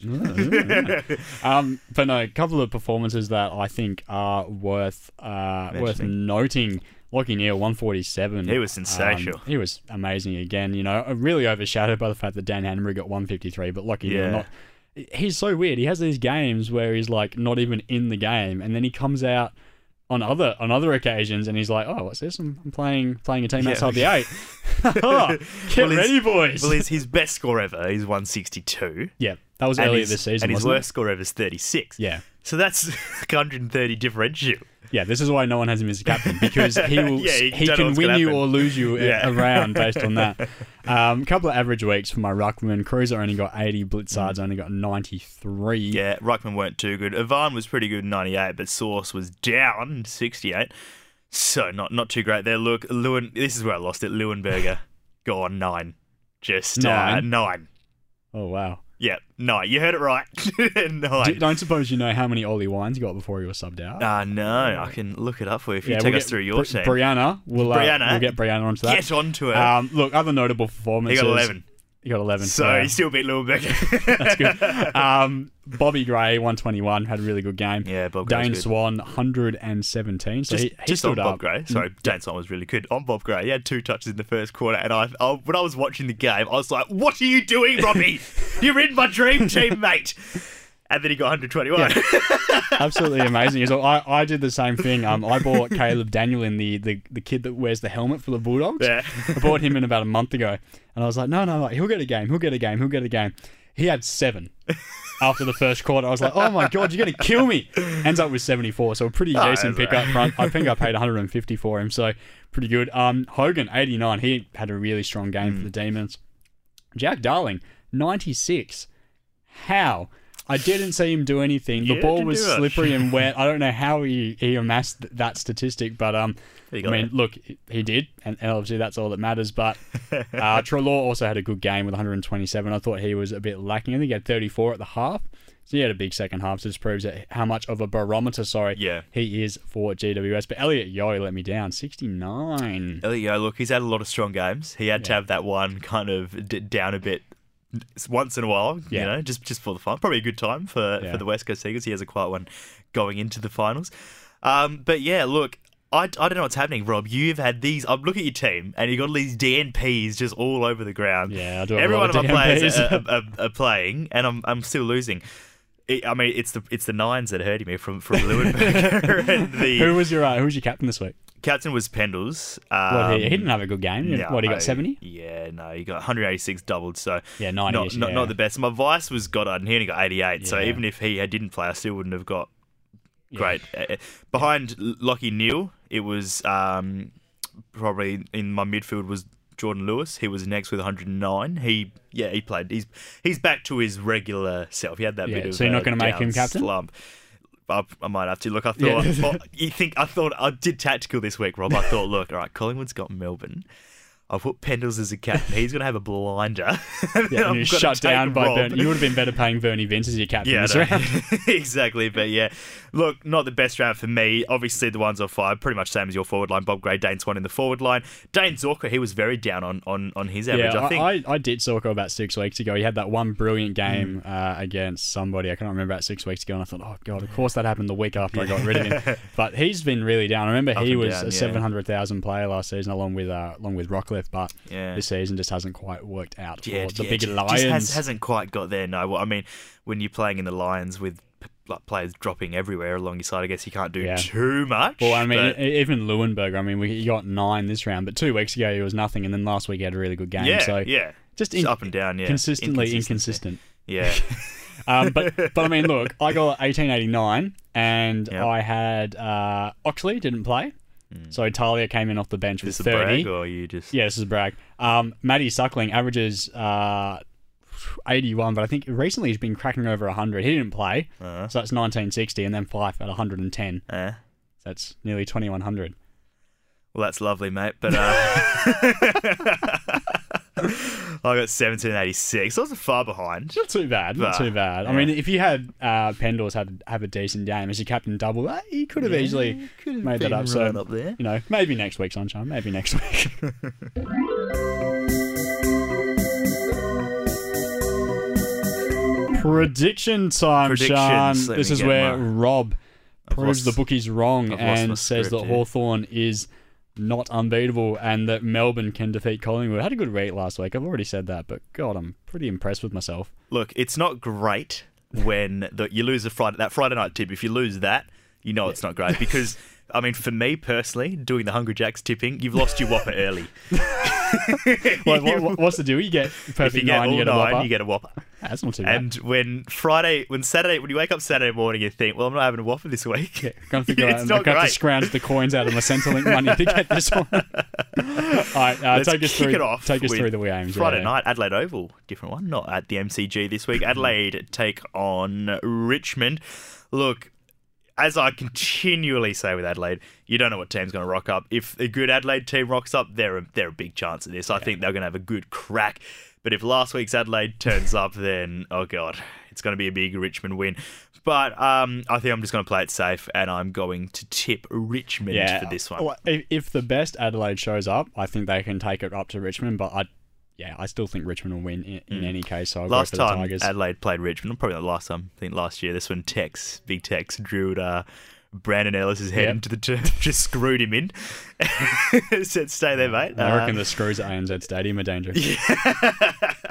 isn't it? um, but no, a couple of performances that I think are worth uh, worth Mentioning. noting. Lockie Neal, one forty-seven. He was sensational. Um, he was amazing again. You know, really overshadowed by the fact that Dan Hanbury got one fifty-three, but Lockie Yeah. Neal not. He's so weird. He has these games where he's like not even in the game, and then he comes out on other on other occasions, and he's like, "Oh, what's this? I'm, I'm playing playing a team Yeah. outside the eight. Oh, get Well, his- ready, boys." Well, his, his best score ever is one sixty-two. yeah, that was And earlier his, this season, and his wasn't it? worst score ever is thirty-six. Yeah. So that's one hundred thirty differential. Yeah, this is why no one has him as a captain, because he will Yeah, you he don't know can what's win gonna you happen. or lose you a- Yeah. around based on that. A um, couple of average weeks for my ruckman. Cruiser only got eighty. Blitzard's only got ninety-three. Mm. Yeah, Ruckman weren't too good. Ivan was pretty good, ninety-eight, but Source was down, sixty-eight. So not not too great there. Look, Lewin, this is where I lost it. Leuenberger, go on, nine. Just Nine? Uh, nine. Oh, wow. Yeah, nine. You heard it right. nine. Do, don't suppose you know how many Ollie Wines got before he was subbed out? Ah, no, I can look it up for you if you Yeah, take we'll us get through your Bri- team. Brianna, we'll, uh, Brianna. we'll get Brianna onto that. Get onto it. Um, look, other notable he performances. got eleven. He got eleven. So yeah. he still beat Leuenberger. That's good. Um, Bobby Gray, one twenty-one, had a really good game. Yeah, Bob Gray's Dane good. Swan, one hundred seventeen. So Just, he, he just stood on Bob up. Gray. Sorry, Dane Swan was really good. On Bob Gray, he had two touches in the first quarter, and I, I when I was watching the game, I was like, "What are you doing, Robbie? You're in my dream team, mate." And then he got one hundred twenty-one. Yeah. Absolutely amazing. So I, I did the same thing. Um, I bought Caleb Daniel in the, the, the kid that wears the helmet for the Bulldogs. Yeah. I bought him in about a month ago. And I was like, no, no, like, he'll get a game. He'll get a game. He'll get a game. He had seven after the first quarter. I was like, oh my God, you're going to kill me. Ends up with seventy-four. So a pretty Oh, decent pick up front. I think I paid one hundred fifty for him. So pretty good. Um, Hogan, eighty-nine. He had a really strong game mm. for the Demons. Jack Darling, ninety-six. How? I didn't see him do anything. The yeah, ball was slippery and wet. I don't know how he, he amassed that statistic, but um, I mean, it. look, he did, and obviously that's all that matters. But uh, Treloar also had a good game with one hundred twenty-seven. I thought he was a bit lacking. I think he had thirty-four at the half. So he had a big second half. So this proves that how much of a barometer, sorry, yeah. he is for G W S. But Elliot Yeo let me down, sixty-nine. Elliot Yeo, look, he's had a lot of strong games. He had yeah. to have that one kind of d- down a bit once in a while, yeah. you know, just just for the fun. Probably a good time for, yeah. for the West Coast Eagles. He has a quiet one going into the finals. Um, but yeah, look, I, I don't know what's happening, Rob. You've had these. I'm looking at your team, and you've got all these D N Ps just all over the ground. Yeah, I do. Every one of my players are, are, are playing, and I'm I'm still losing. It, I mean, it's the it's the nines that are hurting me from from Leuenberger. and the, who was your uh, who was your captain this week? Captain was Pendles. Um, what, he, he didn't have a good game. No, what, he got seventy? Yeah, no, he got one hundred eighty-six doubled, so yeah, ninety. Not, not, yeah. not the best. My vice was Goddard, and he only got eighty-eight, yeah. so even if he didn't play, I still wouldn't have got great. Yeah. Behind Lockie Neal, it was um, probably in my midfield was Jordan Lewis. He was next with one hundred nine. He, yeah, he played. He's he's back to his regular self. He had that yeah, bit of so you're not going to make him captain? Slump. I, I might have to look. I thought. Yeah. well, you think I thought I did tactical this week, Rob. I thought, look, all right, Collingwood's got Melbourne. I'll put Pendles as a captain. He's going to have a blinder. Yeah, and you're shut down by Bernie. You would have been better paying Bernie Vince as your captain yeah, this no. round. Exactly, but yeah. Look, not the best round for me. Obviously, the ones off five, pretty much same as your forward line. Bob Gray, Dane Swan in the forward line. Dane Zorko, he was very down on, on, on his average. Yeah, I think. I, I did Zorko about six weeks ago. He had that one brilliant game mm. uh, against somebody. I can't remember about six weeks ago, and I thought, oh, God, of course that happened the week after yeah. I got rid of him. But he's been really down. I remember Up he was down, a yeah. seven hundred thousand player last season, along with uh, along with Rockcliffe, but yeah. this season just hasn't quite worked out for yeah, the yeah, big just Lions. Has, hasn't quite got there, no. Well, I mean, when you're playing in the Lions with like players dropping everywhere along your side, I guess you can't do yeah. too much. Well, I mean, but... even Leuenberger, I mean, we, he got nine this round, but two weeks ago he was nothing, and then last week he had a really good game. Yeah, so yeah. Just, in, just up and down, yeah. Consistently inconsistent. Yeah. um, but, but I mean, look, I got eighteen eighty-nine, and yep. I had uh, Oxley didn't play. Mm. So Talia came in off the bench is with this thirty. A brag or you just... Yeah, this is a brag. Um, Matty Suckling averages uh, eighty-one, but I think recently he's been cracking over one hundred. He didn't play, uh-huh. so that's nineteen sixty, and then Fife at one hundred ten. Uh-huh. So that's nearly twenty-one hundred. Well, that's lovely, mate, but uh, I got seventeen eighty-six. I wasn't far behind. Not too bad, not but, too bad. Yeah. I mean, if you had uh, Pendles had have a decent game as your captain double, uh, he could have yeah, easily could have made that up. Right So, up there. you know, maybe next week, Sunshine, maybe next week. Prediction time, Sean. This is where my... Rob proves lost... the bookies wrong I've and says that Hawthorn is not unbeatable and that Melbourne can defeat Collingwood. I had a good rate last week. I've already said that, but God, I'm pretty impressed with myself. Look, it's not great when the, you lose a Friday, that Friday night tip. If you lose that, you know it's not great because... I mean, for me personally, doing the Hungry Jacks tipping, you've lost your whopper early. what, what, what's the deal? You get perfect if you get nine, all you get a nine, whopper. You get a whopper. That's not too bad. And when Friday, when Saturday, when you wake up Saturday morning, you think, "Well, I'm not having a whopper this week." Yeah, gonna figure out. I'm gonna have to scrounge the coins out of my Centrelink money to get this one. All right, uh, Let's take us kick through. It off take us through the games. Friday yeah. night, Adelaide Oval, different one, not at the M C G this week. Adelaide take on Richmond. Look. As I continually say with Adelaide, you don't know what team's going to rock up. If a good Adelaide team rocks up, they're a, they're a big chance of this. I yeah. think they're going to have a good crack. But if last week's Adelaide turns up, then, oh God, it's going to be a big Richmond win. But um, I think I'm just going to play it safe, and I'm going to tip Richmond yeah. for this one. If, if the best Adelaide shows up, I think they can take it up to Richmond, but I Yeah, I still think Richmond will win in, in mm. any case, so I'll last go for the time Tigers. Adelaide played Richmond, probably not last time, I think last year, this one Tex, Big Tex, drilled uh, Brandon Ellis's head yep. into the turf, just screwed him in. Said, stay there, mate. I reckon uh, the screws at A N Z Stadium are dangerous. Yeah.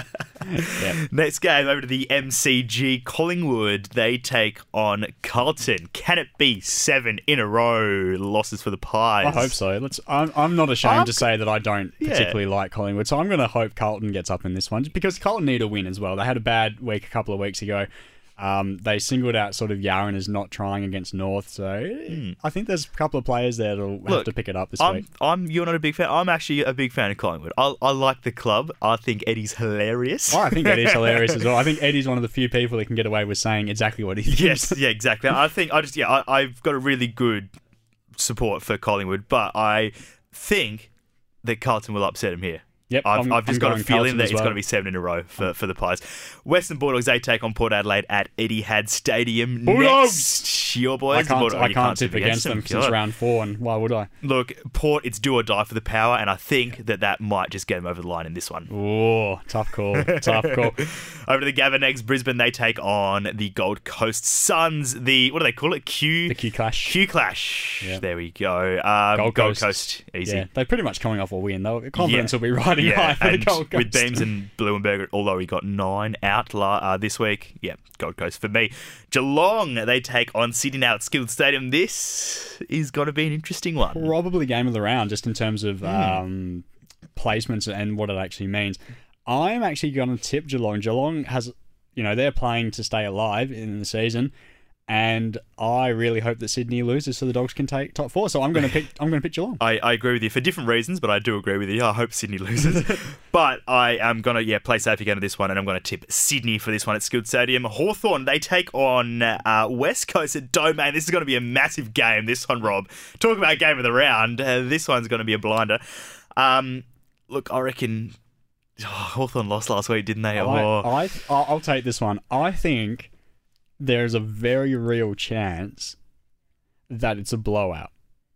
Yeah. Next game over to the M C G. Collingwood, they take on Carlton. Can it be seven in a row losses for the Pies? I hope so. Let's. I'm, I'm not ashamed I'm- to say that I don't Yeah. particularly like Collingwood, so I'm going to hope Carlton gets up in this one because Carlton need a win as well. They had a bad week a couple of weeks ago. Um, they singled out sort of Yarran as not trying against North, so I think there's a couple of players there that'll have Hmm. Look, to pick it up this I'm, week. I'm. You're not a big fan. I'm actually a big fan of Collingwood. I, I like the club. I think Eddie's hilarious. Oh, I think Eddie's hilarious as well. I think Eddie's one of the few people that can get away with saying exactly what he thinks. Yes, yeah, exactly. I think I just yeah, I, I've got a really good support for Collingwood, but I think that Carlton will upset him here. Yep, I've, I'm- I've just I'm got a going feeling Carlton that as it's well. going to be seven in a row for, for the Pies. Western Bulldogs, they take on Port Adelaide at Etihad Stadium. Bulldogs! Next, your boys. I the can't, Bulldogs- I you can't tip against them since God. round four, and why would I? Look, Port, it's do or die for the power, and I think that that might just get them over the line in this one. Oh, tough call, tough call. Over to the Gavin Eggs, Brisbane, they take on the Gold Coast Suns. The, what do they call it? Q... The Q clash. Q Clash. Yeah. There we go. Um, Gold Gold, Coast. Coast. Easy. Yeah, they're pretty much coming off a win. Though confidence Yeah. will be riding Yeah, high for the and Gold Coast. with Beams and Blumenberg, although he got nine out la- uh, this week, yeah, Gold Coast for me. Geelong, they take on Sydney now at Skilled Stadium. This is going to be an interesting one. Probably game of the round, just in terms of Hmm. um, placements and what it actually means. I'm actually going to tip Geelong. Geelong has, you know, they're playing to stay alive in the season, and I really hope that Sydney loses so the Dogs can take top four. So I'm going to pick. I'm going to pick Geelong. I, I agree with you for different reasons, but I do agree with you. I hope Sydney loses. But I am going to, yeah, play safe again to this one, and I'm going to tip Sydney for this one at Skilled Stadium. Hawthorn, they take on uh, West Coast at Domain. This is going to be a massive game, this one, Rob. Talk about game of the round. Uh, this one's going to be a blinder. Um, look, I reckon oh, Hawthorn lost last week, didn't they? I, Oh. I, I'll I'll take this one. I think there's a very real chance that it's a blowout.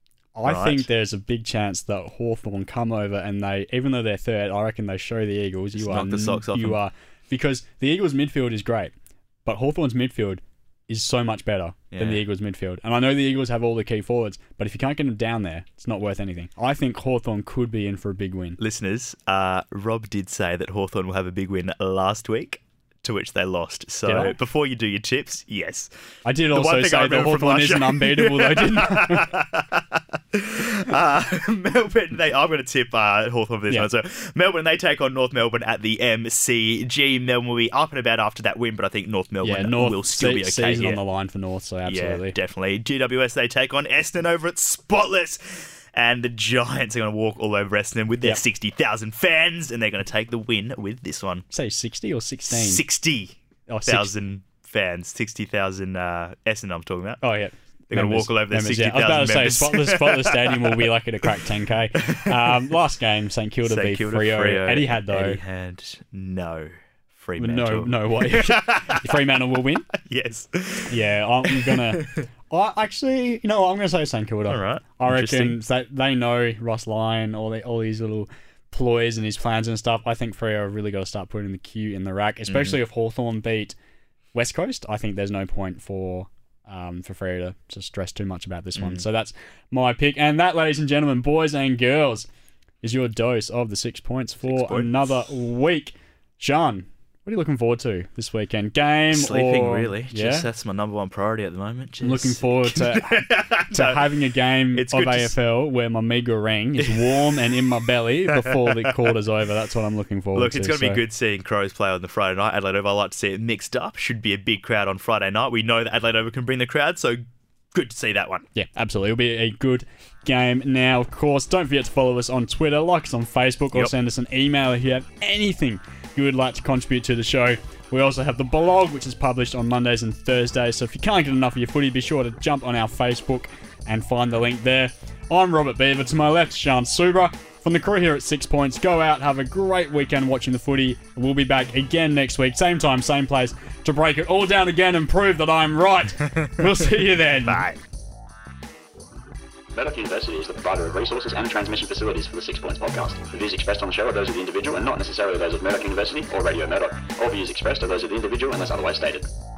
I Right. think there's a big chance that Hawthorn come over and they, even though they're third, I reckon they show the Eagles Just you knock are the socks off you them. are because the Eagles midfield is great, but Hawthorn's midfield is so much better than the Yeah. Eagles midfield. And I know the Eagles have all the key forwards, but if you can't get them down there, it's not worth anything. I think Hawthorn could be in for a big win. Listeners, uh, Rob did say that Hawthorn will have a big win last week, to which they lost. Did So I? before you do your tips, yes. I did one also thing I say that remember from Hawthorn last isn't show- unbeatable though, didn't I? Uh, Melbourne, they, I'm going to tip uh, Hawthorn for this Yeah. one. So Melbourne, they take on North Melbourne at the M C G. Melbourne will be up and about after that win, but I think North Melbourne Yeah, North will still se- be okay season here. on the line for North, so absolutely. Yeah, definitely. G W S, they take on Essendon over at Spotless. And the Giants are going to walk all over Essendon with their Yep. sixty thousand fans, and they're going to take the win with this one. Say sixty or sixteen? sixty Oh, six- thousand fans. sixty thousand uh, Essendon I'm talking about. Oh, yeah. They're gonna Members- walk all over their members, yeah. I was sixty about thousand to say, members. Spotless, Spotless Stadium will be lucky to crack ten K. Um, last game, St Kilda St beat Kilda, Freo. Freo. Eddie had, though. Eddie had no Fremantle. No, no way. Fremantle will win. Yes. Yeah, I'm gonna. I actually, you know, what, I'm gonna say St Kilda. All right. I reckon Interesting. that they know Ross Lyon, all the, all these little ploys and his plans and stuff. I think Freo have really got to start putting the Q in the rack, especially Mm-hmm. if Hawthorn beat West Coast. I think there's no point for um, for Freo to, to stress too much about this one. Mm. So that's my pick, and that, ladies and gentlemen, boys and girls, is your dose of the six points for Six points. another week. Sean, what are you looking forward to this weekend? Game Sleeping, or really. Yeah. Just that's my number one priority at the moment. Just... I'm looking forward to to No, having a game it's of good to A F L where my meager ring is warm and in my belly before the quarter's over. That's what I'm looking forward Look, to. it's going to so. be good seeing Crows play on the Friday night. Adelaide Oval, I like to see it mixed up. Should be a big crowd on Friday night. We know that Adelaide Oval can bring the crowd, so good to see that one. Yeah, absolutely. It'll be a good game. Now, of course, don't forget to follow us on Twitter, like us on Facebook, or Yep. send us an email if you have anything you would like to contribute to the show. We also have the blog, which is published on Mondays and Thursdays. So if you can't get enough of your footy, be sure to jump on our Facebook and find the link there. I'm Robert Beaver. To my left, Sean Subra. From the crew here at Six Points, go out, have a great weekend watching the footy. We'll be back again next week, same time, same place, to break it all down again and prove that I'm right. We'll see you then. Bye. Murdoch University is the provider of resources and transmission facilities for the Six Points podcast. The views expressed on the show are those of the individual and not necessarily those of Murdoch University or Radio Murdoch. All views expressed are those of the individual unless otherwise stated.